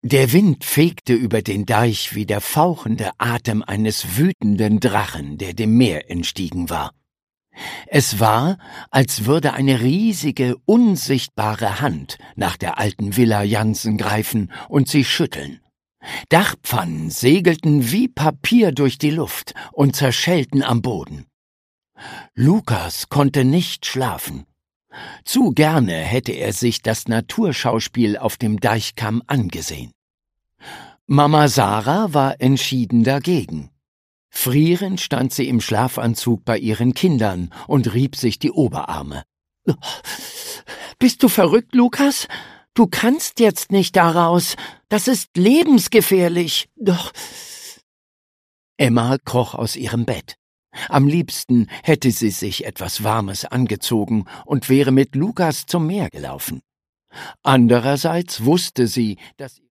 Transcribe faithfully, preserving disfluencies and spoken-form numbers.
Der Wind fegte über den Deich wie der fauchende Atem eines wütenden Drachen, der dem Meer entstiegen war. Es war, als würde eine riesige, unsichtbare Hand nach der alten Villa Jansen greifen und sie schütteln. Dachpfannen segelten wie Papier durch die Luft und zerschellten am Boden. Lukas konnte nicht schlafen. Zu gerne hätte er sich das Naturschauspiel auf dem Deichkamm angesehen. Mama Sarah war entschieden dagegen. Frierend stand sie im Schlafanzug bei ihren Kindern und rieb sich die Oberarme. »Bist du verrückt, Lukas? Du kannst jetzt nicht da raus. Das ist lebensgefährlich. Doch...« Emma kroch aus ihrem Bett. Am liebsten hätte sie sich etwas Warmes angezogen und wäre mit Lukas zum Meer gelaufen. Andererseits wusste sie, dass